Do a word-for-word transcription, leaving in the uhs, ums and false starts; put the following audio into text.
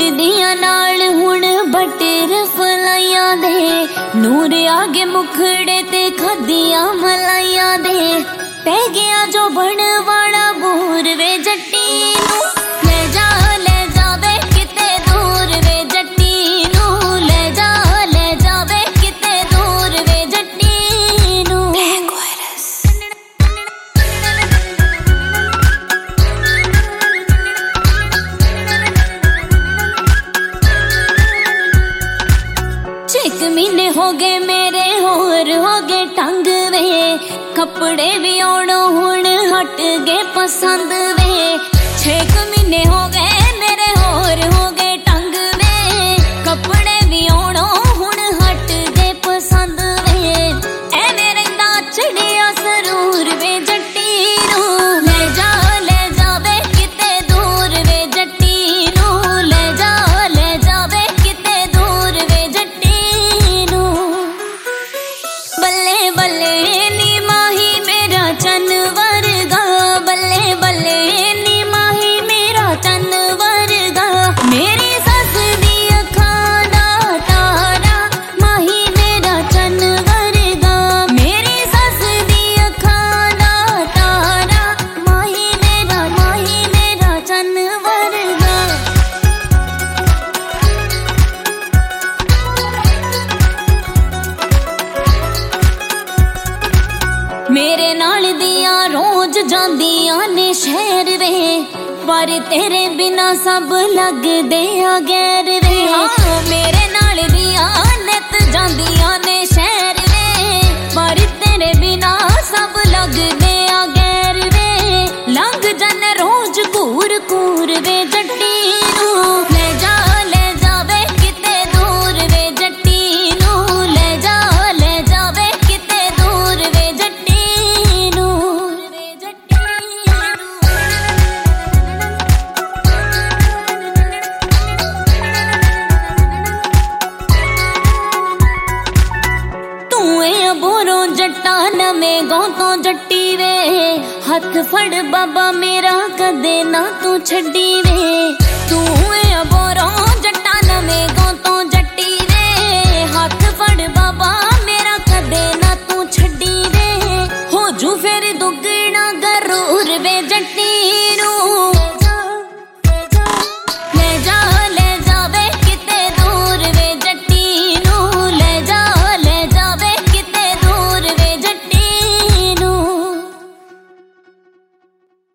ਉੱਡਦੀਆਂ ਨਾਲ ਹੁਣ ਬਟਰਫਲਾਈਆਂ ਦੇ ਨੂਰ ਆਗੇ ਮੁਖੜੇ ਤੇ ਖਾਦੀਆਂ ਮਲਾਈਆਂ ਦੇ ਪੈ ਗਿਆ ਜੋ ਬਣ ਵਾਲਾ ਬੂਰ ਵੇ ਜੱਟੀ ਨੂੰ ਲੈ ਜਾ ਲੈ ਜਾਵੇ ਕਿਤੇ ਦੂਰ ਵੇ ਜੱਟੀ ਨੂੰ ਲੈ ਜਾ ਲੈ ਜਾਵੇ ਕਿਤੇ ਦੂਰ ਵੇ ਜੱਟੀ ਨੂੰ ਛੇ ਮਹੀਨੇ ਹੋ ਗਏ ਮੇਰੇ ਹੋਰ ਹੋ ਗਏ ਟੰਗ ਵੇ कपड़े भी ओणो हुण हट गए पसंद वे छे महीने हो गए मेरे होर हो गए टंग वे कपड़े भी ओणो हुण हट गए पसंद वे एवें रहिंदा चढ़िया सरूर वे जट्टी नू ले जा ले जावे किते दूर वे जट्टी नू ले जा ले जावे किते दूर वे जट्टी नू बल्ले बल्ले चन वर्गा बल्ले बल्ले नी माही मेरा चन वर्गा मेरी सस दी अखां दा तारा माही मेरा चन वर्गा मेरी सस दी अखां दा तारा माही मेरा माही मेरा चन वर्गा मेरे नाल दियां रोज जांदियां ने शहर वे पर तेरे बिना सब लगदे आ गैर वे हाँ मेरे नाल दियां नित जांदियां ने शहर वे पर तेरे बिना सब लगदे आ गैर वे लंघ जन रोज कूर कूर वे जट्टी नू ले जा ले जावे किते दूर वे जट्टी नू ले जा ले जावे किते दूर वे जट्टी बोरो जट्टा नवें गांव तो जट्टी वे हथ फड़ बाबा मेरा कदे ना तू छड्डी वे तू बोरो